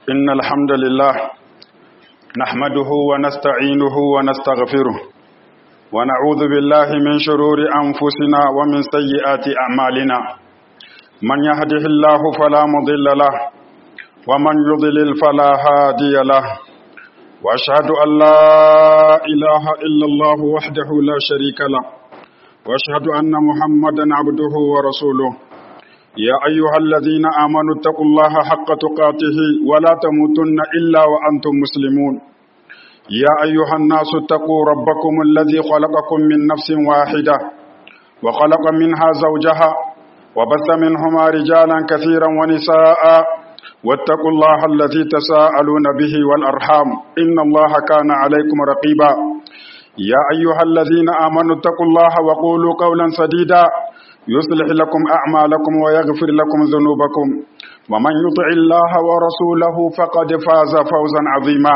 إن الحمد لله نحمده ونستعينه ونستغفره ونعوذ بالله من شرور أنفسنا ومن سيئات أعمالنا. من يهده الله فلا مضل له ومن يضلل فلا هادي له، وأشهد أن لا إله إلا الله وحده لا شريك له، وأشهد أن محمدا عبده ورسوله. يا أيها الذين آمنوا اتقوا الله حق تقاته ولا تموتن إلا وأنتم مسلمون. يا أيها الناس اتقوا ربكم الذي خلقكم من نفس واحدة وخلق منها زوجها وبث منهما رجالا كثيرا ونساء، واتقوا الله الذي تساءلون به والأرحام إن الله كان عليكم رقيبا. يا أيها الذين آمنوا اتقوا الله وقولوا قولا سديدا يصلح لكم أعمالكم ويغفر لكم ذنوبكم، ومن يطع الله ورسوله فقد فاز فوزا عظيما.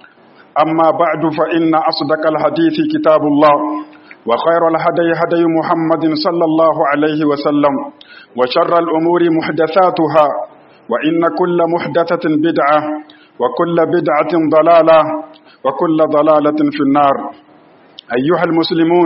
أما بعد، فإن أصدق الحديث كتاب الله، وخير الهدي هدي محمد صلى الله عليه وسلم، وشر الأمور محدثاتها، وإن كل محدثة بدعة، وكل بدعة ضلالة، وكل ضلالة في النار. أيها المسلمون،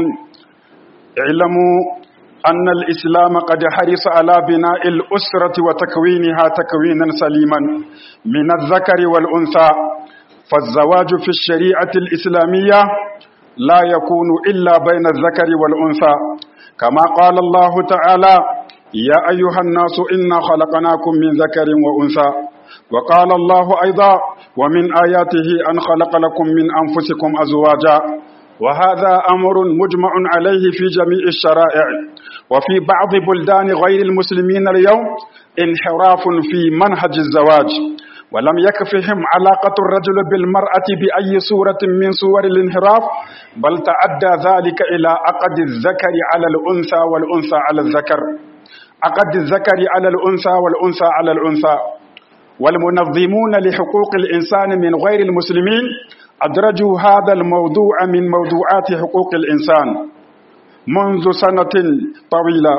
اعلموا أن الإسلام قد حرص على بناء الأسرة وتكوينها تكوينا سليما من الذكر والأنثى، فالزواج في الشريعة الإسلامية لا يكون إلا بين الذكر والأنثى، كما قال الله تعالى: يا أيها الناس إنا خلقناكم من ذكر وأنثى. وقال الله أيضا: ومن آياته أن خلق لكم من أنفسكم أزواجا. وهذا أمر مجمع عليه في جميع الشرائع. وفي بعض بلدان غير المسلمين اليوم انحراف في منهج الزواج، ولم يكفهم علاقة الرجل بالمرأة بأي صورة من صور الانحراف، بل تعدى ذلك إلى عقد الذكر على الأنثى والأنثى على الذكر، عقد الذكر على الأنثى والأنثى على الأنثى. والمنظمون لحقوق الإنسان من غير المسلمين أدرجوا هذا الموضوع من موضوعات حقوق الإنسان منذ سنة طويلة،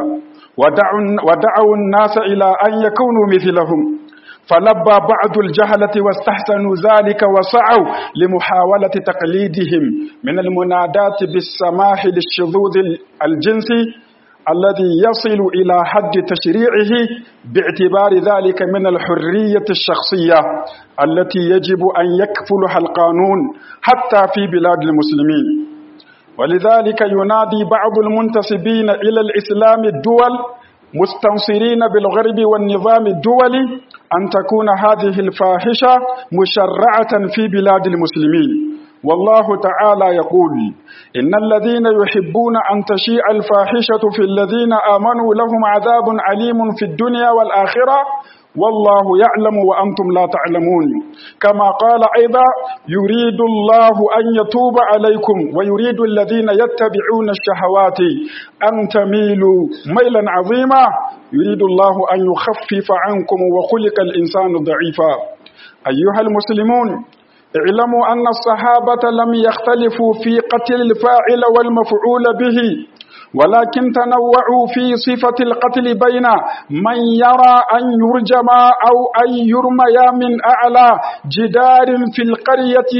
ودعوا الناس إلى أن يكونوا مثلهم، فلبى بعض الجهلة واستحسنوا ذلك وسعوا لمحاولة تقليدهم من المنادات بالسماح للشذوذ الجنسي الذي يصل إلى حد تشريعه باعتبار ذلك من الحرية الشخصية التي يجب أن يكفلها القانون حتى في بلاد المسلمين. ولذلك ينادي بعض المنتسبين إلى الإسلام الدول مستنصرين بالغرب والنظام الدولي أن تكون هذه الفاحشة مشرعة في بلاد المسلمين. والله تعالى يقول: إن الذين يحبون أن تشيع الفاحشة في الذين آمنوا لهم عذاب عليم في الدنيا والآخرة والله يعلم وأنتم لا تعلمون. كما قال أيضا: يريد الله أن يتوب عليكم ويريد الذين يتبعون الشهوات أن تميلوا ميلا عظيما يريد الله أن يخفف عنكم وخلق الإنسان ضعيفا. أيها المسلمون، اعلموا أن الصحابة لم يختلفوا في قتل الفاعل والمفعول به، ولكن تنوعوا في صفة القتل بين من يرى أن يرجم أو أن يرمي من أعلى جدار في القرية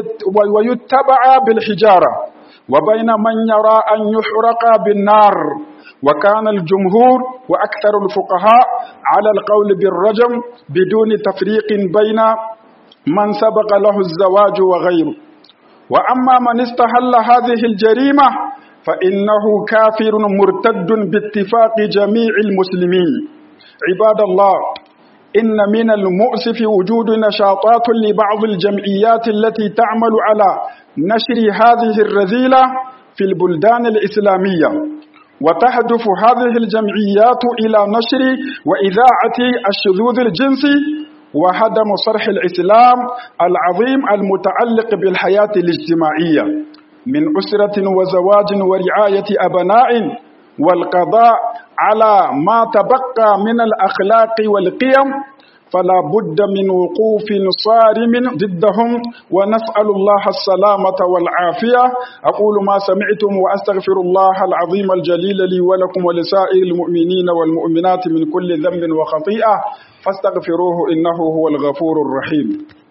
ويتبع بالحجارة، وبين من يرى أن يحرق بالنار. وكان الجمهور وأكثر الفقهاء على القول بالرجم بدون تفريق بين من سبق له الزواج وغيره. وأما من استحل هذه الجريمة فإنه كافر مرتد باتفاق جميع المسلمين. عباد الله، إن من المؤسف وجود نشاطات لبعض الجمعيات التي تعمل على نشر هذه الرذيلة في البلدان الإسلامية، وتهدف هذه الجمعيات إلى نشر وإذاعة الشذوذ الجنسي وهدم صرح الإسلام العظيم المتعلق بالحياة الاجتماعية من أسرة وزواج ورعاية أبناء، والقضاء على ما تبقى من الأخلاق والقيم. فلا بد من وقوف صارم ضدهم، ونسأل الله السلامة والعافية. أقول ما سمعتم وأستغفر الله العظيم الجليل لي ولكم ولسائر المؤمنين والمؤمنات من كل ذنب وخطيئة، فاستغفروه إنه هو الغفور الرحيم.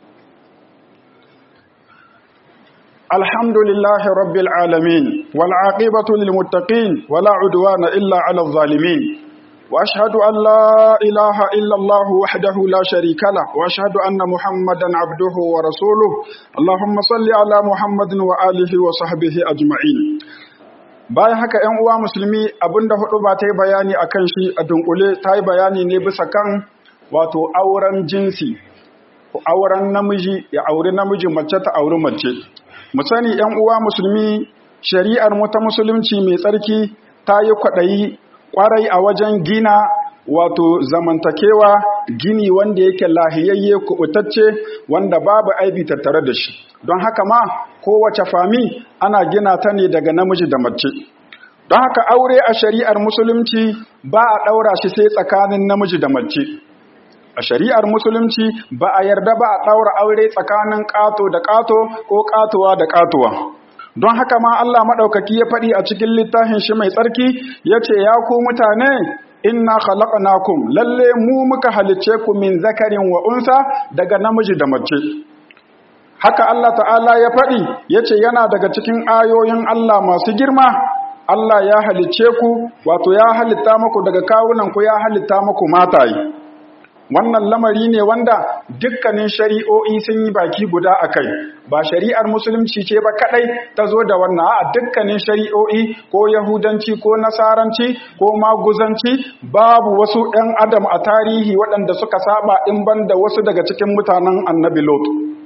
الحمد لله رب العالمين، والعاقبة للمتقين، ولا عدوان إلا على الظالمين، وأشهد أن لا إله إلا الله وحده لا شريك له، وأشهد أن محمدا عبده ورسوله. اللهم صل على محمد وآله وصحبه أجمعين. bayan haka ‘yan uwa musulmi, abinda hudu ba ta yi bayani a kan shi a dunkule ta yi bayani ne bisa kan wato auren jinsi, auren namiji ya auri namiji, mace ta auri mace. Mu sani ‘yan uwa musulmi, shari'ar mu ta musulunci mai tsarki ta yi kwaɗayi ƙwarai a wajen gina wato zamantakewa, gini wanda yake lahiyayye kuɓutacce wanda babu aibi tattare da shi. Don haka ma kowace fami ana gina ta ne daga namiji da mace. Don haka aure a shari'ar musulunci ba a ɗaura shi sai tsakanin namiji da mace. A shari'ar musulunci ba a yarda ba a ɗaura aure tsakanin ƙato da ƙato ko ƙatowa da ƙatowa. Don haka ma Allah maɗaukaki ya faɗi a cikin littafin shi mai tsarki ya ce, ya ku mutane, inna khalaqnakum, lalle mu muka halicce ku min zakarin wa unsa, daga namiji da mace. Haka Allah ta'ala ya faɗi ya ce yana daga cikin ayoyin Allah masu girma, Allah ya halicce ku, wato ya halitta muku daga kawunan ku, ya halitta muku mataye. Wannan lamari ne wanda dukkanin shari'o'i sun yi baki guda a kai, ba shari'ar musulunci ce ba kadai ta zo da wannan, a dukkanin shari'o'i ko yahudanci ko nasaranci ko maguzanci babu wasu ‘yan adam a tarihi waɗanda suka saba in ban da wasu daga cikin mutanen annabi Lot.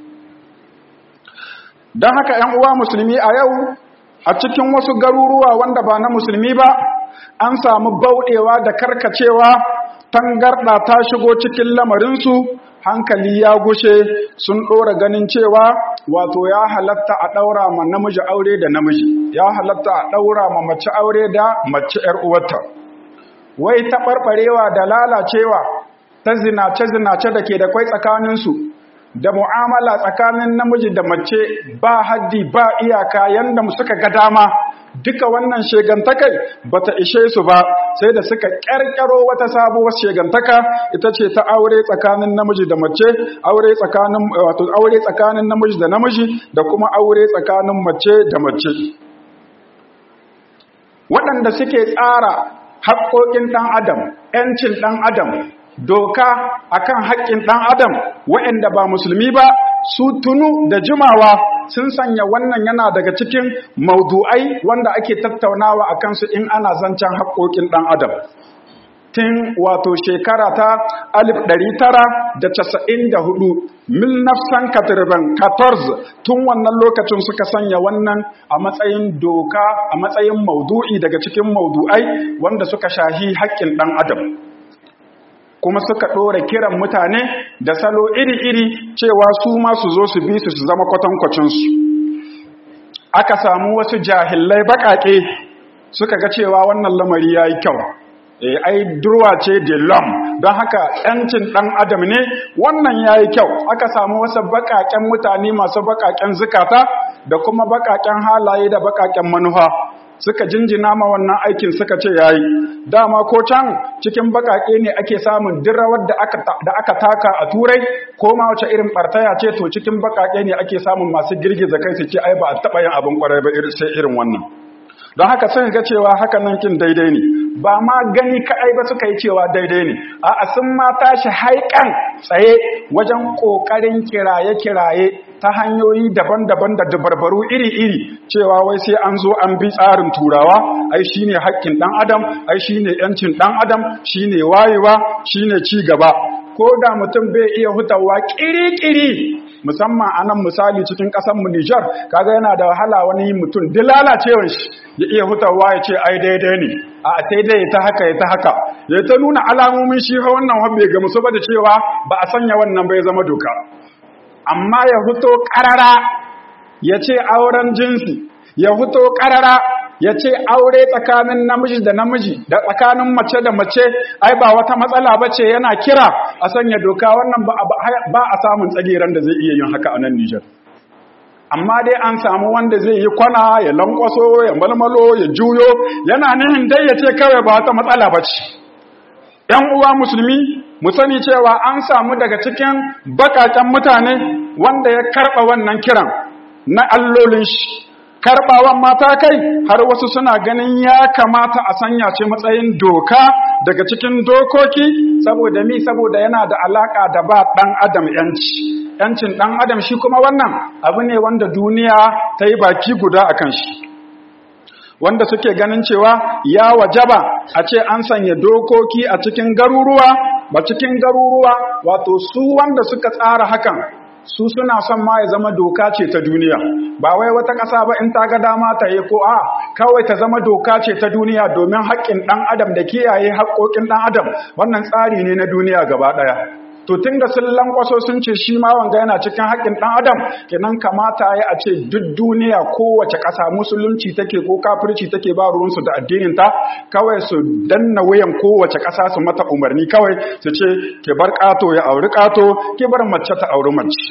Don haka ‘yan uwa musulmi a yau a cikin wasu garuruwa wanda ba na musulmi ba an samu bauɗewa da karkacewa, tangarɗa ta shigo cikin lamarinsu, hankali ya gushe, sun ɗora ganin cewa wato ya halatta a ɗaura ma namiji aure da namiji, ya halatta a ɗaura ma mace aure da mace ‘yar uwarta. Wai taɓarɓarewa da lalacewa ta zinace-zinace da ke da kwai tsakaninsu, da mu'amala tsakanin namiji da mace ba haddi ba iyaka yanda suka ga dama, duka wannan shegantakai bata ishe su ba, sai da suka ƙarƙaro wata sabuwar shegantaka, ita ce ta aure tsakanin namiji da mace, aure tsakanin namiji da namiji, da kuma aure tsakanin mace da mace. Waɗanda suke tsara haƙƙoƙin ɗan adam, ‘yancin ɗan adam, doka akan haƙƙin ɗan adam waɗanda ba musulmi ba, su tunu da jimawa sun sanya wannan yana daga cikin maudu'ai wanda ake tattaunawa a kansu in ana zancen haƙƙoƙin ɗan adam. Tun wato shekara ta 1994 1914 tun wannan lokacin suka sanya wannan a matsayin doka, a matsayin maudu'i daga cikin maudu'ai wanda suka shahi haƙƙin ɗan adam. Kuma suka ɗora kiran mutane da salo iri-iri cewa su ma su zo su bi su zama kwatankwacinsu. Aka samu wasu jahillai baƙaƙe suka ga cewa wannan lamari ya yi kyau. Ai durwa ce de l'homme, don haka ‘yancin ɗan adam ne, wannan ya yi kyau. Aka samu wasu baƙaƙen mutane masu baƙaƙen zukata da kuma baƙaƙen halaye da baƙaƙen manufa. Suka jinjina ma wannan aikin suka ce yayi. Dama ko can cikin bakake ne ake samun dirawar da aka taka a turai, ko ma wace irin bartaya ce, to cikin bakake ne ake samun masu girgiza kai su ce ai ba a taba yin abin kwarai ba sai irin wannan. Don haka sun ga cewa haka nan kin daidai ne, ba ma gani kaɗai ba suka yi cewa daidai ne, a'a sun ma tashi haikan tsaye wajen ƙoƙarin kiraye-kiraye ta hanyoyi daban-daban da dabarbaru iri-iri cewa wai sai an zo an bi tsarin turawa, ai shine haƙƙin ɗan adam, ai shine ‘yancin ɗan adam, shine wayewa, shine ci gaba. Ko da mutum bai iya hutawa ƙiri-ƙiri, musamman a nan misali cikin ƙasarmu Nijar, kaga yana da wahala wani mutum duk lalacewan shi ya iya hutawa ya ce ai daidai ne, a daidai ta haka ya ta haka, ya ta nuna alamomin shi wannan wabbe ga musu ba da cewa ba a sanya wannan bai zama doka. Amma ya fito ƙarara ya ce auren jinsi, ya fito ƙarara ya ce aure tsakanin namiji da namiji da tsakanin mace da mace ai ba wata matsala ba ce, yana kira a sanya doka, wannan ba a samun tsagiran da zai iya yin haka a nan Nijar. Amma dai an samu wanda zai yi kwana ya lankwaso ya malmalo ya juyo, yana nihin dai ya ce kawai ba wata matsala ba ce. ‘Yan uwa musulmi, mu sani cewa an samu daga cikin bakaken mutane wanda ya karɓa wannan kiran na allolin shi. Karɓawan mata kai har wasu suna ganin ya kamata a sanya ce matsayin doka daga cikin dokoki saboda yana da alaka da ba ɗan adam yancin ɗan adam shi kuma wannan abu ne wanda duniya ta yi baki guda a kan shi, wanda suke ganin cewa ya wajaba a ce an sanya dokoki a cikin garuruwa wato su wanda suka tsara hakan su suna son ma ya zama doka ce ta duniya, ba wai wata ƙasa ba in ta ga dama ta yi ko kawai ta zama doka ce ta duniya domin haƙƙin ɗan adam da kiyaye haƙƙoƙin ɗan adam. Wannan tsari ne na duniya gaba ɗaya. To tun da sun lankwaso sun ce shi ma wanga yana cikin haƙƙin ɗan adam, kenan kamata ya a ce duk duniya kowace ƙasa musulunci take ko kafirci take ba ruwansu da addinin ta, kawai su danna wayan kowace ƙasa su mata umarni kawai su ce ke bar ƙato ya auri ƙato, ke bar mace ta auri mace.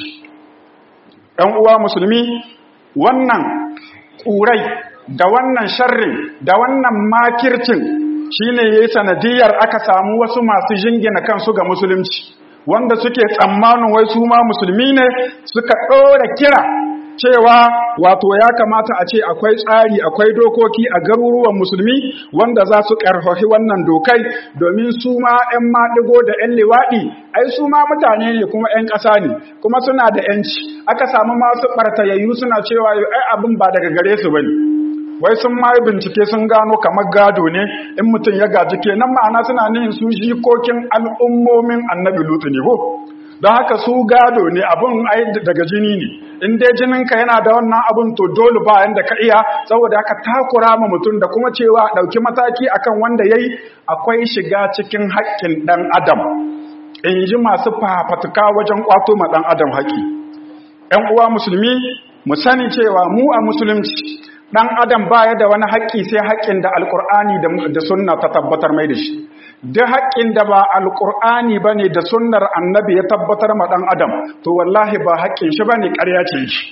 ɗan uwa musulmi, wannan ƙurai da wannan sharrin da wannan makircin shine yayi sanadiyar aka samu wasu masu jingina kansu ga musulunci, wanda suke tsammanin wai su ma musulmi ne, suka ɗora kira cewa wato ya kamata a ce akwai tsari akwai dokoki a garuruwan musulmi wanda za su ƙarfafi wannan dokai domin su ma 'yan maɗigo da 'yan liwaɗi ai su ma mutane ne kuma 'yan ƙasa ne kuma suna da 'yanci. Aka samu masu ɓartayayyu suna cewa ai abin ba daga gare su bane, wai sun ma yi bincike sun gano kamar gado ne in mutum ya gaji kenan, ma'ana suna nihin su jikokin al'ummomin annabi Lutu ne ko, don haka su gado ne, abin ai daga jini ne, in dai jininka yana da wannan abin to dole ba yanda ka iya, saboda haka takura ma mutum da kuma cewa ɗauki mataki akan wanda yayi akwai shiga cikin haƙƙin ɗan adam, in ji masu fafatuka wajen ƙwato ma ɗan adam haƙƙi. ‘Yan uwa musulmi, mu sani cewa mu a musulunci ɗan adam baya da wani haƙƙi sai haƙƙin da alƙur'ani da sunna ta tabbatar mai da shi. Duk haƙƙin da ba alƙur'ani ba ne da sunnar annabi ya tabbatar ma ɗan adam, to wallahi ba haƙƙin shi ba ne, ƙarya ce shi.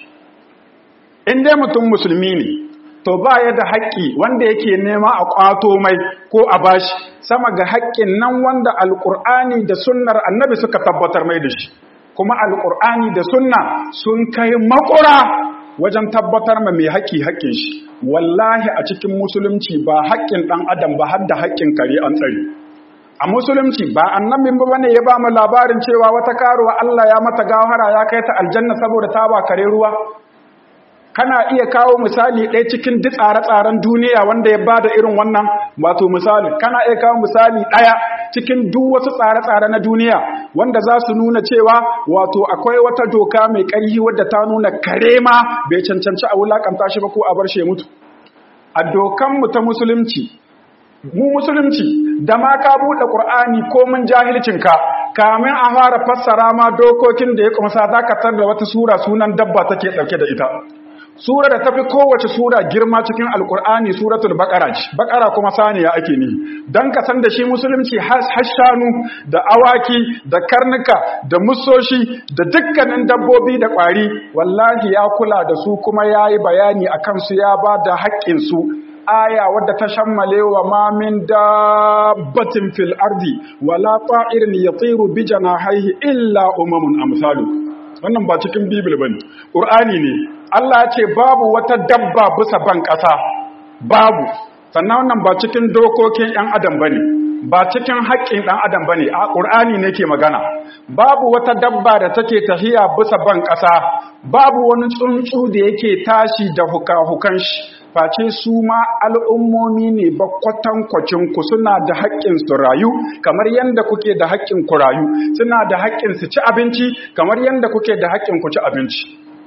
In dai mutum musulmi ne, to ba ya da haƙƙi wanda yake nema a ƙwato mai ko a bashi sama ga haƙƙin nan wanda alƙur'ani da sunnar annabi suka tabbatar mai da shi. Kuma alƙur'ani da sunna sun kai makura wajen tabbatar ma mai haƙƙi haƙƙin shi. Wallahi a cikin musulunci ba haƙƙin ɗan adam ba har da haƙƙin kare an tsare. A musulunci ba annabin ba ne ya ba mu labarin cewa wata karuwa Allah ya mata gawara ya kai ta aljanna saboda ta ba kare ruwa. Kana iya kawo misali ɗaya cikin duk tsare-tsaren duniya wanda ya bada irin wannan wato misali, kana iya kawo misali ɗaya cikin duk wasu tsare-tsare na duniya wanda za su nuna cewa wato akwai wata doka mai ƙarfi wadda ta nuna kare ma bai cancanci a wulakanta shi ba ko a bar shi mutu. A dokanmu ta musulunci, mu musulunci da ma ka buɗe ƙur'ani ko mun jahilcinka kamin a fara fassara ma dokokin da ya kumsa za ka tar da wata sura sunan dabba take ɗauke da ita. Sura da tafi kowace sura girma cikin alkur'ani suratul baqara ce, baqara kuma saniya ake ni, dan ka san da shi musulunci har shanu da awaki da karnuka da musoshi da dukkanin dabbobi da ƙwari wallahi ya kula da su kuma yayi bayani akan su, ya ba da haƙƙin su. Aya wadda ta shammale wa ma min dabbatin fil ardi wala ta'irin yatiru bi janahihi illa umamun amsalu. Wannan ba cikin bibil bane, qur'ani ne. Allah ce babu wata dabba bisa ban ƙasa, babu. Sannan wannan ba cikin dokokin ‘yan adam ba ne, ba cikin haƙƙin ɗan adam ba ne, a ƙur'ani ne ke magana. Babu wata dabba da take tafiya bisa ban ƙasa, babu wani tsuntsu da yake tashi da huka-hukan shi, face su ma al'ummomi ne ba kwatankwacin ku suna da haƙƙin su rayu, kamar yadda kuke da haƙƙin ku rayu, suna da haƙƙin su ci abinci, kamar yadda kuke da haƙƙin ku ci abinci.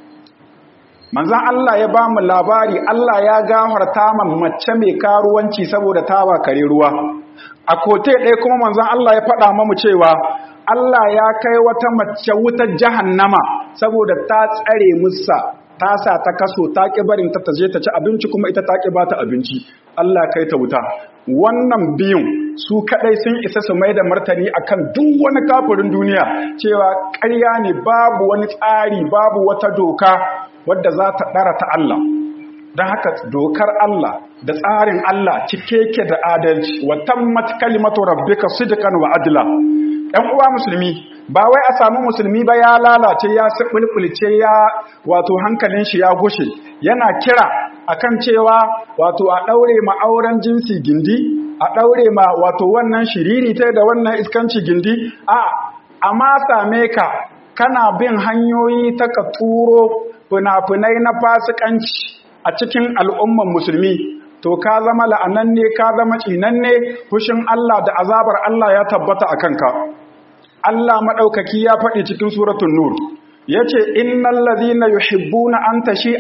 Manzan Allah ya ba mu labari, Allah ya gafarta ma mace mai karuwanci saboda ta ba kare ruwa. A kote ɗaya kuma manzan Allah ya faɗa mamu cewa Allah ya kai wata mace wutar jahannama saboda ta tsare musa, ta sa ta kaso, ta ƙi barin ta je ta ci abinci kuma ita ta ƙi ba ta abinci. Allah kai ta wuta. Wannan biyun su kaɗai sun isa su mai da martani akan duk wani kafirin duniya cewa ƙarya ne, babu wani tsari, babu wata doka wadda za ta ɗara ta Allah. Don haka dokar Allah da tsarin Allah cike ke da adalci, wa tammat kalimatu rabbika sidqan wa adla. ɗan uwa musulmi, ba wai a samu musulmi ba ya lalace ya sabulbulce ya wato hankalin shi ya gushe, yana kira akan cewa wato a daure ma auren jinsi gindi, a daure ma wato wannan shiriri ta da wannan iskanci gindi, amma same ka kana bin hanyoyi ta ka turo fina-finai na fasikanci a cikin al'umman musulmi, to ka zama la'ananne, ka zama tsinanne, fushin Allah da azabar Allah ya tabbata a kanka. Allah maɗaukaki ya faɗi cikin suratun Nur, ya ce, Innan lazina yuhibbuna an tashi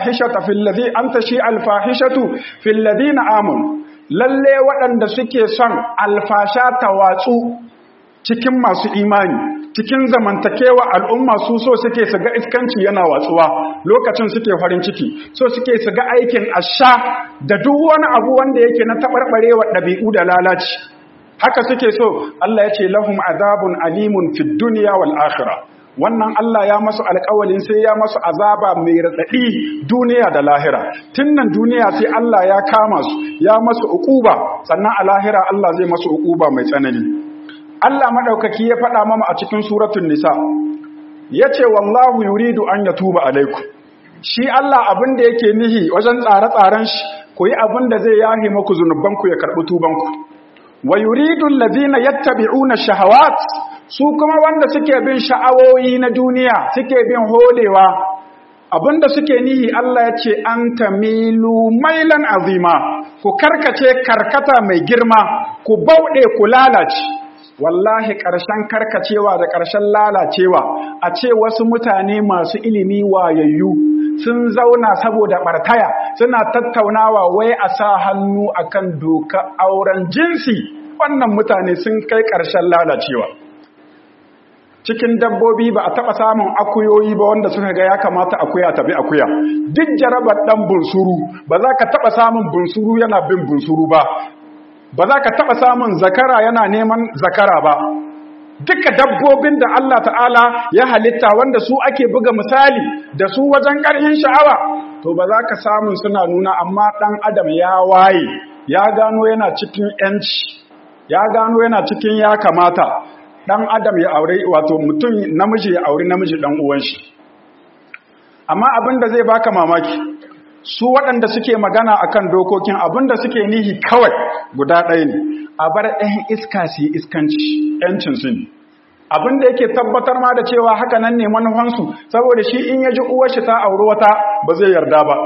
alfahishatu fil lazina amun, lalle waɗanda suke son alfasha ta watsu cikin masu imani, cikin zamantakewa al'umma su so suke su ga iskanci yana watsuwa lokacin suke farin ciki, so suke su ga aikin asha da duk wani abu wanda yake na taɓarɓarewa ɗabi'u da lalaci. Haka suke so, Allah ya ce lahum azabun alimun fid dunya wal akhirah. Wannan Allah ya masu alƙawalin sai ya masu azaba mai raɗaɗi duniya da lahira. Tun nan duniya sai Allah ya kama su, ya masu uquba, sannan a lahira Allah zai masu uquba mai tsanani. Allah madaukaki ya faɗa mama a cikin suratul nisa, yace wallahu yuridu an yatuba alaikum. Shi Allah abin da yake nihi wajen tsare-tsaren shi, ku yi abin da zai yahi maku zunubanku ya karɓi tubanku. Wa yuridu allazina yattabi'una shahawat, su kuma wanda suke bin sha'awoyi na duniya, suke bin holewa, abinda suke nihi Allah ya ce an tamilu mailan azima, ku karkace karkata mai girma, ku bauɗe ku lalace. Wallahi ƙarshen karkacewa da ƙarshen lalacewa a ce wasu mutane masu ilimi wayayyu sun zauna saboda bartaya suna tattaunawa wai a sa hannu akan doka auren jinsi. Wannan mutane sun kai ƙarshen lalacewa. Cikin dabbobi ba a taɓa samun akuyoyi ba wanda suka ga ya kamata akuya tabi akuya. Duk jarabar ɗan bunsuru ba za ka taɓa samun bunsuru yana bin bunsuru ba. Ba za ka taɓa samun zakara yana neman zakara ba. Duka dabbobin da Allah ta'ala ya halitta wanda su ake buga misali da su wajen ƙarfin sha'awa, to ba za ka samun suna nuna, amma ɗan adam ya waye, ya gano yana cikin ‘yanci, ya gano yana cikin ya kamata ɗan adam ya aure, wato mutum namiji ya aure namiji ɗan uwan shi. Amma abin da zai baka mamaki, su waɗanda suke magana akan dokokin abinda suke nihi kawai guda ɗaya ne, a bar ɗayan iska su yi iskanci, ‘yancin su ne. Abinda yake tabbatar ma da cewa haka nan ne manufansu, saboda shi in ya ji uwar shi ta auri wata ba zai yarda ba,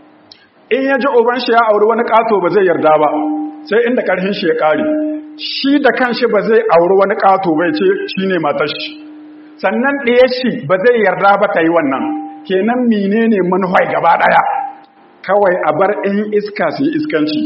in ya ji uban shi ya auri wani ƙato ba zai yarda ba, sai inda ƙarfin shi ya ƙare. Shi da kanshi ba zai auri wani ƙato bai ce shi ne matar shi, sannan ɗaya shi ba zai yarda ba ta yi wannan. Kenan menene manufai gaba ɗaya? Kawai a bar ‘yan iska su yi iskanci,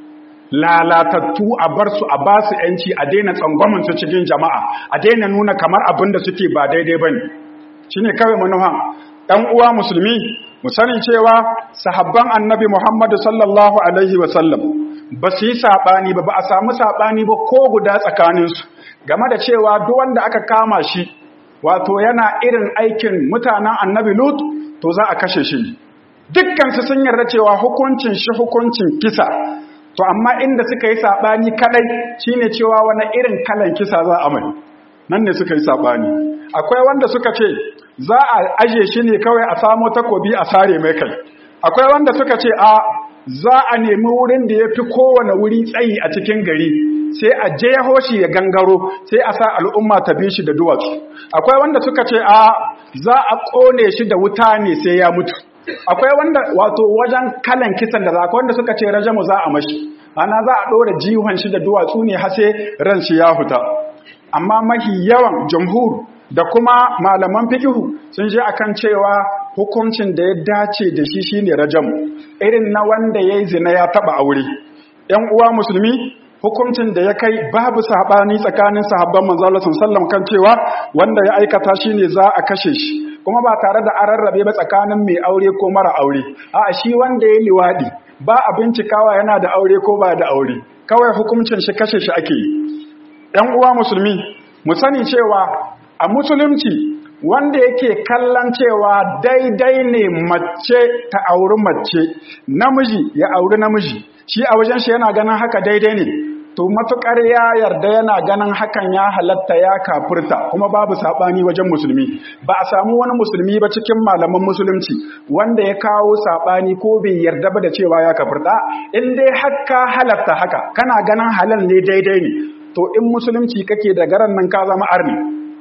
lalatattu a bar su, a ba su ‘yanci, a daina tsangwaminsu cikin jama'a, a daina nuna kamar abin da suke ba daidai ba ne. Shi ne kawai manufa. ‘Yan uwa musulmi, mu sani cewa sahabban annabi Muhammadu sallallahu Alaihi wasallam ba su yi saɓani ba a samu saɓani ba ko guda tsakaninsu game da cewa duk wanda aka kama shi, wato yana irin aikin mutanen annabi Lut, to za a kashe shi. Dukkansu sun yarda cewa hukuncin shi hukuncin kisa, to amma inda suka yi saɓani kaɗai shine cewa wani irin kalan kisa za a mai, nan ne suka yi saɓani. Akwai wanda suka ce za a aje shi ne kawai a samo takobi a sare mai kai, akwai wanda suka ce za a nemi wurin da ya fi kowane wuri tsayi a cikin gari, sai a jeho shi ya gangaro, sai a sa al'umma ta bi shi da duwatsu. Akwai wanda suka ce za a ƙone shi da wuta ne sai ya mutu. Akwai wanda wato wajen kalan kisan da akwai wanda suka ce rajamu za a mashi, ana za a ɗora jihon shi da duwatsu ne har sai ran shi ya huta. Amma mahi yawan jamhur da kuma malaman fikihu sun je akan cewa hukuncin da ya dace da shi shine rajamu, irin na wanda yayi zina ya taba aure. Yan uwa musulmi, hukuncin da ya kai babu sabani tsakanin sahabban manzo Allah sallallahu alaihi wasallam kan cewa wanda ya aikata shine za a kashe shi, kuma ba tare da an rarrabe ba tsakanin mai aure ko mara aure. A'a, shi wanda ya liwadi ba a bincikawa yana da aure ko ba da aure, kawai hukuncin shi kashe shi ake yi. Yan uwa musulmi, mu sani cewa a musulunci wanda yake kallon cewa daidai ne mace ta auri mace, namiji ya auri namiji, shi a wajen shi yana ganin haka daidai ne, to matukar ya yarda yana ganin hakan ya halatta ya kafirta kuma babu sabani wajen musulmi. Ba a samu wani musulmi ba cikin malaman musulunci wanda ya kawo sabani ko bai yarda ba da cewa ya kafirta. In dai haka halatta haka kana ganin halal ne daidai ne, to in musulunci kake da garan nan ka zama arni,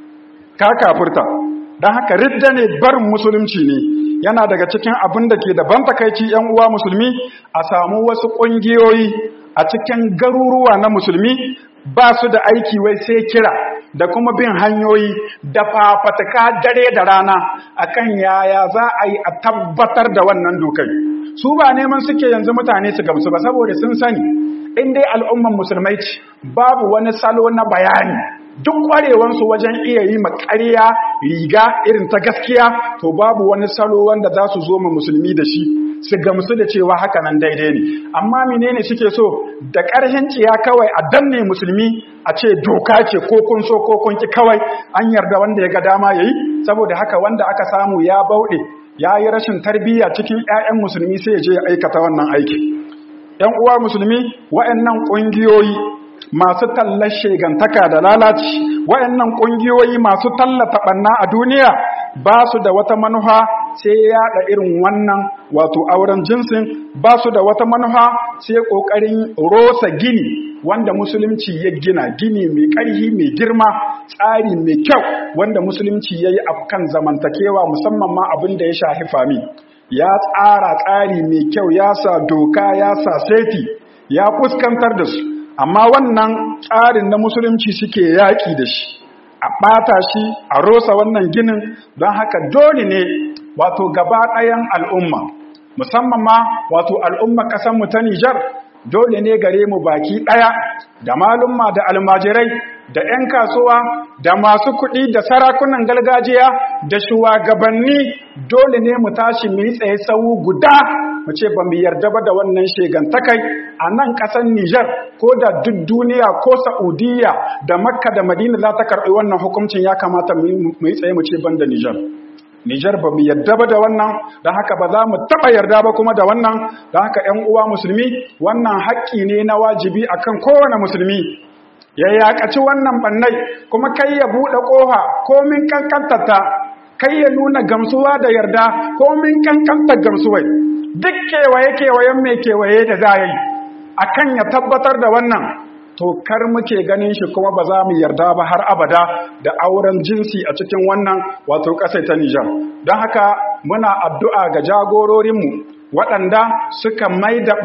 ka kafirta. Dan haka ridda ne barin musulunci ne. Yana daga cikin abin da ke da ban takaici ‘yan uwa musulmi a samu wasu ƙungiyoyi a cikin garuruwa na musulmi ba su da aiki wai sai kira da kuma bin hanyoyi da fafataka dare da rana akan yaya za a yi a tabbatar da wannan dokai. Su ba neman suke yanzu mutane su gamsu ba, saboda sun sani in dai al'umman musulmai ce babu wani salo na bayani duk ƙwarewansu wajen iya yi maƙarya riga irin ta gaskiya, to babu wani salo wanda za su zo ma musulmi da shi su gamsu da cewa haka nan daidai ne. Amma menene suke so? Da ƙarhin ciya kawai a danne musulmi a ce doka ce ko kun so ko kun ki, kawai an yarda wanda ya ga dama yayi. Saboda haka wanda aka samu ya bauɗe ya yi rashin tarbiyya cikin 'ya'yan musulmi sai ya je ya aikata wannan aiki. 'Yan uwa musulmi, waɗannan ƙungiyoyi masu tallar shegantaka da lalaci, waɗannan ƙungiyoyi masu tallata ɓanna a duniya ba su da wata manufa sai yaɗa irin wannan wato auren jinsin, ba su da wata manufa sai ƙoƙarin rosa gini wanda musulunci ya gina, gini mai ƙarfi mai girma, tsari mai kyau wanda musulunci ya yi a kan zamantakewa, musamman ma abin da ya shafi fami. Ya tsara tsari mai kyau, ya sa doka, ya sa seti, ya fuskantar da su. Amma wannan tsarin na musulunci suke yaƙi da shi, a ɓata shi, a rosa wannan ginin. Don haka dole ne wato gaba ɗayan al'umma, musamman ma wato al'umma ƙasanmu ta Nijar, dole ne gare mu baki ɗaya da malumma da almajirai da 'yan kasuwa da masu kuɗi da sarakunan gargajiya da shugabanni, dole ne mu tashi mu yi tsaye sau guda mu ce ba mu yarda ba da wannan shegantakai a nan ƙasar Nijar, ko da duk duniya ko Saudiya da Makka da Madina za ta karɓi wannan hukuncin, ya kamata mu yi tsaye mu ce ban da Nijar. Nijar ba mu yarda ba da wannan, don haka ba za mu taɓa yarda ba kuma da wannan. Don haka ‘yan uwa musulmi, wannan haƙƙi ne na wajibi akan kowane musulmi ya yaƙaci wannan ɓannai, kuma kai ya buɗe ƙofa komin ƙanƙantarta, kai ya nuna gamsuwa da yarda komin ƙanƙantar gamsuwai. Duk kewaye-kewayen mai kewaye da za yi a kan ya tabbatar da wannan, to kar muke ganin shi kuma ba za mu yarda ba har abada da auren jinsi a cikin wannan wato ƙasar ta Nijar. Don haka muna addu'a ga jagororinmu waɗanda suka mai da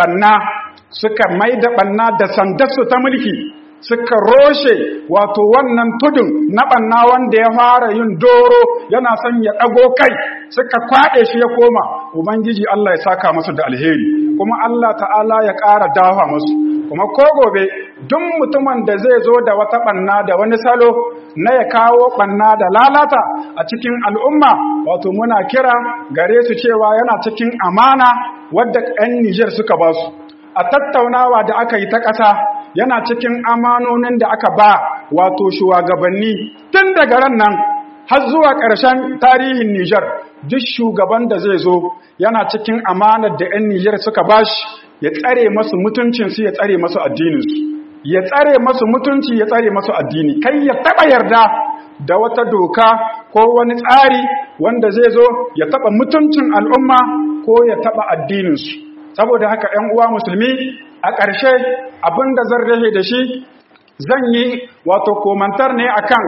ɓanna da sandarsu ta mulki, suka roshe wato wannan tudun na ɓanna wanda ya fara yin doro yana son ya ɗago kai, suka kwaɗe shi ya koma. Ubangiji Allah ya saka musu da alheri, kuma Allah ta'ala ya ƙara dafa musu. Kuma ko gobe duk mutumin da zai zo da wata ɓanna da wani salo na ya kawo ɓanna da lalata a cikin al'umma, wato muna kira gare su cewa yana cikin amana wadda 'yan Nijar suka ba su. A tattaunawa da aka yi ta ƙasa, yana cikin amanonin da aka ba wato shugabanni tun daga ran nan har zuwa ƙarshen tarihin Nijar. Duk shugaban da zai zo yana cikin amanar da 'yan Nijar suka bashi, ya tsare masu mutuncinsu, ya tsare masu addininsu, ya tsare masu mutunci, ya tsare masu addini. Kai ya taɓa yarda da wata doka ko wani tsari wanda zai zo ya taɓa mutuncin al'umma ko ya taɓa addininsu. Saboda haka ‘yan uwa musulmi, a ƙarshe abin da zan rahe da shi, zan yi wato komantar ne akan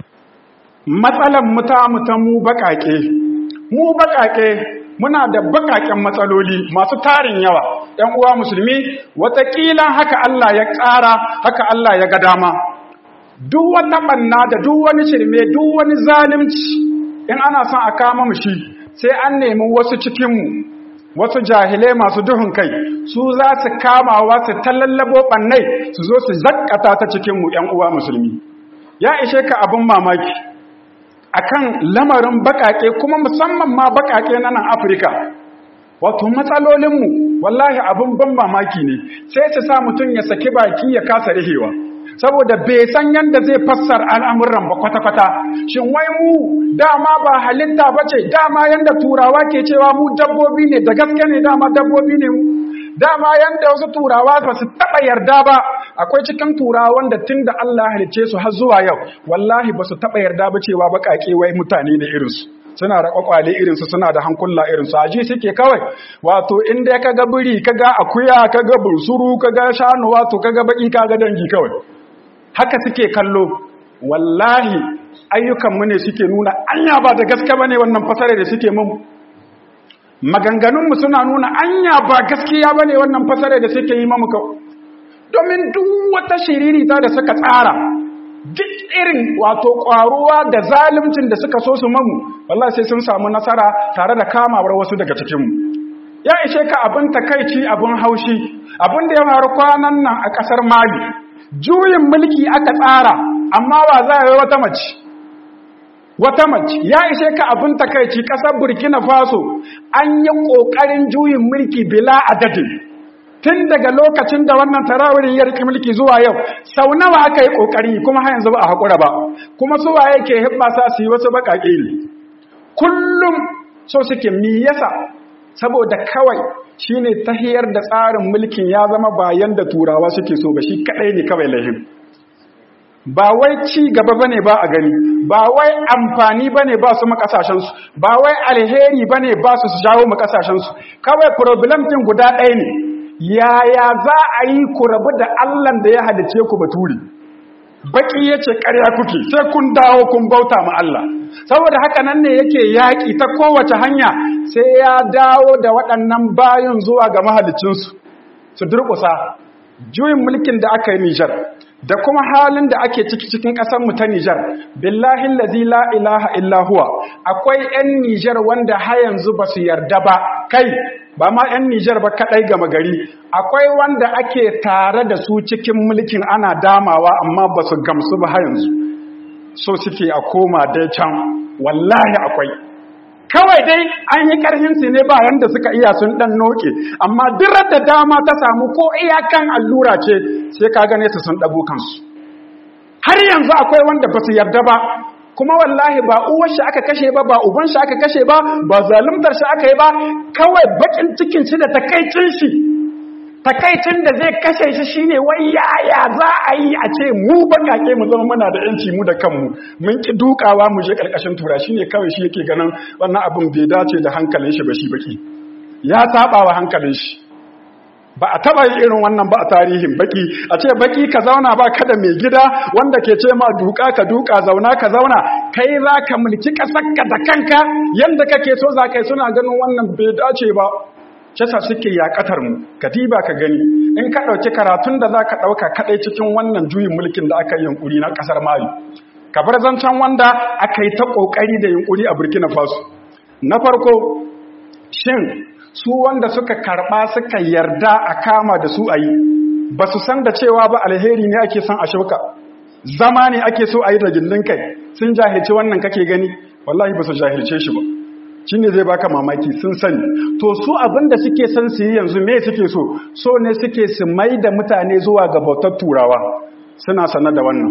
matsalan mu baƙaƙe. Mu baƙaƙe muna da baƙaƙen matsaloli masu tarin yawa. ‘Yan uwa musulmi, wataƙila haka Allah ya tsara, haka Allah ya ga dama. Duk wata ɓanna da duk wani shirme, duk wani zalunci, in ana son a kama mu shi, sai an nemi wasu cikinmu, wasu jahilai masu duhun kai, su za su kamawa su tallallabo ɓannai su zo su zakkata ta cikinmu. ‘Yan uwa musulmi, ya ishe ka abin mamaki akan lamarin baƙaƙe, kuma musamman ma baƙaƙe na nan Afirka. Wato matsalolinmu wallahi abin ban mamaki ne, sai su sa mutum ya saki baki ya kasa rihewa, saboda bai san yadda zai fassar al'amuran ba kwata-kwata. Shin wai mu dama ba halitta ba ce, dama yadda turawa ke cewa mu dabbobi ne, da gaske ne dama dabbobi ne mu? Dama yadda wasu turawa ba su taɓa yarda ba akwai cikin turawa wanda tunda Allah halice su har zuwa yau wallahi ba su taba yarda ba cewa bakake wai mutane ne irin su suna da kwakwale irin su suna da hankula irin su aji suke kawai wato inda kaga biri kaga akuya kaga bursuru kaga shanu wato kaga baki kaga dangi kawai haka suke kallo wallahi ayyukan mu ne suke nuna anya ba da gaske bane wannan fasare da suke mun maganganun mu suna nuna anya ba gaskiya bane wannan fasare da suke yi mamu domin duk wata shiririta da suka tsara duk irin wato ƙwaruwa da zaluncin da suka so su mamu wallahi sai sun samu nasara tare da kamawar wasu daga cikinmu ya ishe ka abin takaici abin haushi abin da ya faru kwanan nan a ƙasar Mali juyin mulki aka tsara amma wa za a yi wata mace ya ishe ka abin takaici ƙasar Burkina Faso an yi ƙoƙarin juyin mulki bila adadin tun daga lokacin da wannan tarawirin ya riki mulki zuwa yau sau nawa aka yi kokari kuma har yanzu ba a haƙura ba kuma su waye ke hibbasa su yi wasu baƙaƙe ne kullum so suke mi yasa saboda kawai shine tahiyar da tsarin mulkin ya zama bayan da turawa suke so ba shi kadai ne kawai lahim ba wai ci gaba bane ba a gani ba wai amfani bane ba su makasashen su ba wai alheri bane ba su jawo makasashen su kawai problem din guda ɗaya ne yaya za a yi ku rabu da Allahn da ya halice ku baturi baki yace ƙarya kuke sai kun dawo kun bauta ma Allah saboda haka nan ne yake yaki ta kowace hanya sai ya dawo da waɗannan bayin zuwa ga mahalicin su durƙusa juyin mulkin da aka yi Niger da kuma halin da ake ciki cikin ƙasar mu ta Niger billahi allazi la ilaha illa huwa akwai ƴan Niger wanda har yanzu ba su yarda ba kai ba ma 'yan Nijar ba kaɗai gama gari akwai wanda ake tare da su cikin mulkin ana damawa amma ba su gamsu ba yanzu so suke a koma dai can wallahi akwai kawai dai an yi ƙarhinsu ne ba yanda suka iya sun ɗan noke amma dirar da dama ta samu ko iyakan allura ce sai ka gane su sun ɗabo kansu har yanzu akwai wanda ba su yarda ba kuma wallahi ba uwar shi aka kashe ba ba uban shi aka kashe ba ba zaluntar shi aka yi ba kawai bakin cikin shi da takaicin da zai kashe shi shine wai yaya za a yi a ce mu bakake mu zama muna da yanci mu da kanmu mun ki dukawa mu je karkashin tura shine kawai shi yake ganin wannan abin bai dace da hankalin shi ba shi baki ya saba wa hankalin shi ba a taba yin irin wannan ba a tarihin baki a ce baki ka zauna ba ka da mai gida wanda ke ce ma duka ka duka zauna ka zauna kai za ka mulki kasarka da kanka yanda kake so za ka yi suna ganin wannan bai dace ba shasa suke yakatar mu ka diba ka gani in ka ɗauki karatun da za ka ɗauka kaɗai cikin wannan juyin mulkin da aka yi yunkuri na ƙasar Mali ka bar zancen wanda aka yi ta ƙoƙari da yunkuri a Burkina Faso na farko shin su wanda suka karɓa suka yarda a kama da su a yi ba su san da cewa ba alheri ne ake son a shuka zama ne ake so a yi da gindin kai sun jahilci wannan kake gani wallahi ba su jahilce shi ba shi ne zai baka mamaki sun sani to su abin da suke son su yi yanzu me suke so ne suke su mai da mutane zuwa ga bautar turawa suna sanar da wannan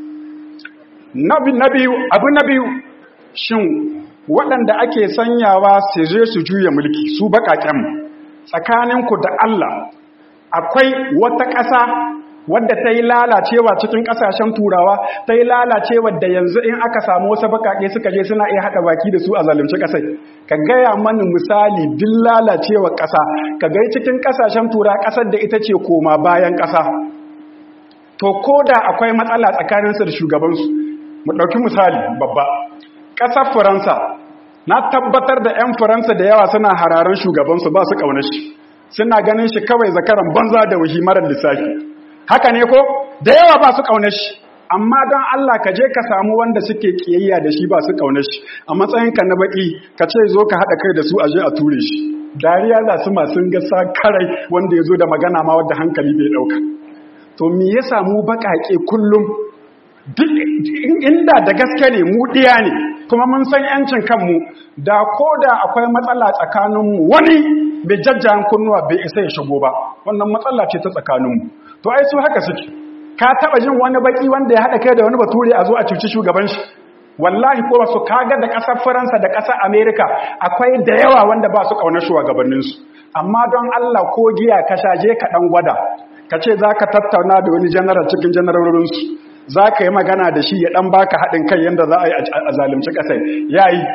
abu na biyu shin waɗanda ake sanyawa su je su juya mulki su baƙaƙen tsakaninku da Allah akwai wata ƙasa wadda ta yi lalacewa cikin ƙasashen turawa ta yi lalacewa da yanzu in aka samu wasu baƙaƙe suka je suna iya haɗa baki da su a zalunci ƙasai ka gaya mani misali duk lalacewa ƙasa ka gai cikin ƙasashen turawa ƙasar da ita ce koma bayan ƙasa to ko da akwai matsala tsakaninsu da shugabansu mu ɗauki misali babba ƙasar Faransa na tabbatar da 'yan Faransa da yawa suna hararan shugabansu ba su ƙaunar shi suna ganin shi kawai zakaran banza da wahi marar lissafi haka ne ko da yawa ba su ƙaunar shi amma don Allah ka je ka samu wanda suke kiyayya da shi ba su ƙaunar shi a matsayinka na baki ka ce zo ka haɗa kai da su aje a ture shi dariya za su masu gasa karai wanda ya zo da magana ma wadda hankali bai ɗauka to me ya samu baƙaƙe kullum duk inda da gaske ne mu ɗiya ne kuma mun san yancin kanmu da ko da akwai matsala tsakaninmu wani bai jajjayen kunnuwa bai isa ya shigo ba wannan matsala ce ta tsakaninmu to ai su haka suke ka taba jin wani baki wanda ya haɗa kai da wani bature a zo a cuci shugaban shi wallahi ko ba su kaga da ƙasar Faransa da ƙasar Amerika akwai da yawa wanda ba su ƙaunar shugabanninsu amma don Allah ko giya ka shaje ka ɗan gwada ka ce za ka tattauna da wani general cikin generalolinsu, za ka yi magana da shi ya ɗan baka haɗin kai yadda za a yi a zalunci ƙasai, ya yi.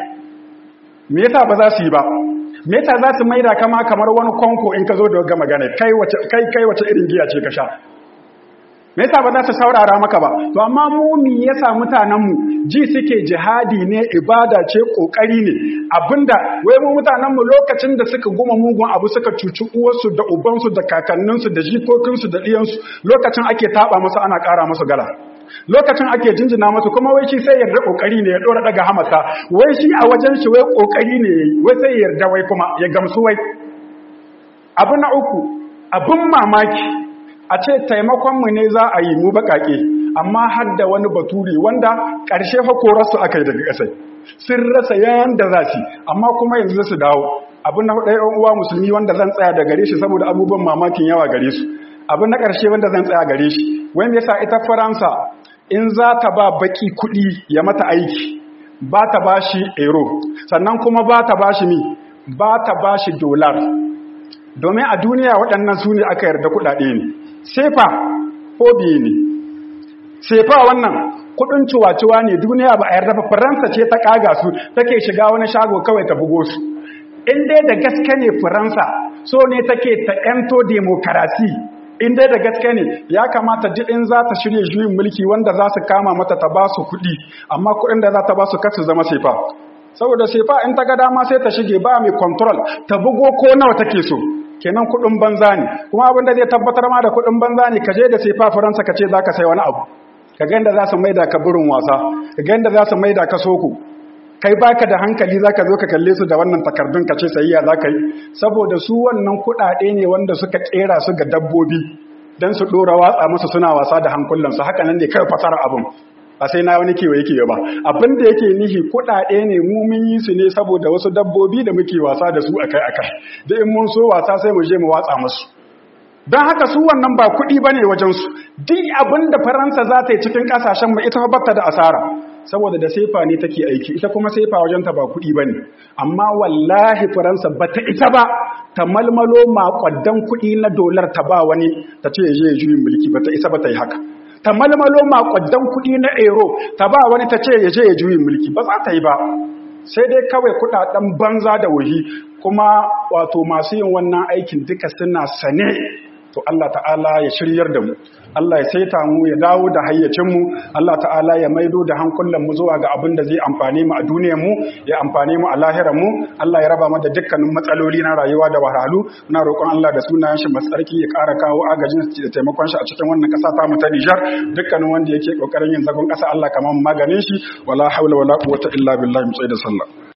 Me yasa ba za su yi ba? Me yasa za su maida kama kamar wani konko in ka zo da magana, kai wace irin giya ce ka sha? Me yasa ba za su saurara maka ba? To amma mu me yasa mutanenmu ji suke jihadi ne, ibada ce, kokari ne, abinda wai mu mutanenmu lokacin da suka goma mugun abu suka cuci uwarsu da ubansu da kakanninsu da jikokinsu da ɗiyansu, lokacin ake taɓa musu ana ƙara musu gala, lokacin ake jinjina musu, kuma wai shi sai yarda kokari ne ya ɗora daga hamata, wai shi a wajen shi wai kokari ne, wai sai yarda wai kuma ya gamsu wai. Abu na uku, abin mamaki a ce taimakonmu ne za a yi mu baƙaƙe, amma har da wani bature wanda ƙarshe hakorarsu aka yi daga ƙasai, sun rasa yayin da za su, amma kuma yanzu su dawo. Abin na ɗaya uwa musulmi wanda zan tsaya da gare shi saboda abubuwan mamakin yawa gare su. Abin na ƙarshe wanda zan tsaya gare shi, wani yasa ita Faransa in za ta ba baƙi kuɗi ya mata aiki, ba ta ba shi euro, sannan kuma ba ta ba shi ba ta ba shi dolar, domin a duniya waɗannan su ne aka yarda kuɗaɗe ne. Sefa ko biye ne, sefa wannan kudin ciwa-ciwa ne, duniya ba a yarda ba. Faransa ce ta kaga su, take shiga wani shago kawai ta bugo su. In dai da gaske ne Faransa so ne take ta ento demokarasi, in dai da gaske ne ya kamata duk in za ta shirya juyin mulki wanda za su kama mata ta ba su kuɗi, amma kuɗin da za ta ba su kasu zama sefa, saboda sefa in ta ga dama sai ta shige ba mai control, ta bugo ko nawa take so. Kenan kudin banza ne, kuma abin da zai tabbatar ma da kudin banza ne, ka je da sefa Faransa ka ce za ka sai wani abu, ka ga yadda za su maida ka burin wasa, ka ga yadda za su maida ka soko, kai baka da hankali za ka zo ka kalle su da wannan takardun ka ce sayayya za ka yi, saboda su wannan kuɗaɗe ne wanda suka ƙera su ga dabbobi don su ɗora watsa musu suna wasa da hankulansu. Haka nan ne kai fasara abin, ba sai na wani kewaye ba. Abin da yake nihi kuɗaɗe ne, mu mun yi su ne saboda wasu dabbobi da muke wasa da su akai-akai, da in mun so wasa sai mu je mu watsa musu. Don haka su wannan ba kuɗi ba ne wajensu. Duk abin da Faransa za ta yi cikin ƙasashen mu ita ba ta da asara, saboda da sefa ne take aiki, ita kuma sefa wajenta ba kuɗi ba ne. Amma wallahi Faransa ba ta ita ba ta malmalo maƙwaddan kuɗi na dolar ta ba wani ta ce ya je ya juyin mulki, ba ta isa ba ta yi haka. Ta malmalo maƙwaddan kuɗi na euro ta ba wani ta ce ya je ya juyin mulki, ba za ta yi ba. Sai dai kawai kuɗaɗen banza da wuhi, kuma wato masu yin wannan aikin duka suna sane. To Allah ta'ala ya shiryar da mu, Allah ya saita mu, ya dawo da hayyacinmu, Allah ta'ala ya maido da hankulanmu zuwa ga abin da zai amfane mu a duniyarmu, ya amfane mu a lahiranmu. Allah ya raba mu da dukkanin matsaloli na rayuwa da wahalhalu. Muna roƙon Allah da sunayen shi masu tsarki ya ƙara kawo agajin da taimakon shi a cikin wannan ƙasa ta mu ta Nijar. Dukkanin wanda yake ƙoƙarin yin zagon ƙasa Allah kamar maganin shi. Wala haula wala quwwata illa billahi, mu tsaya da sallah.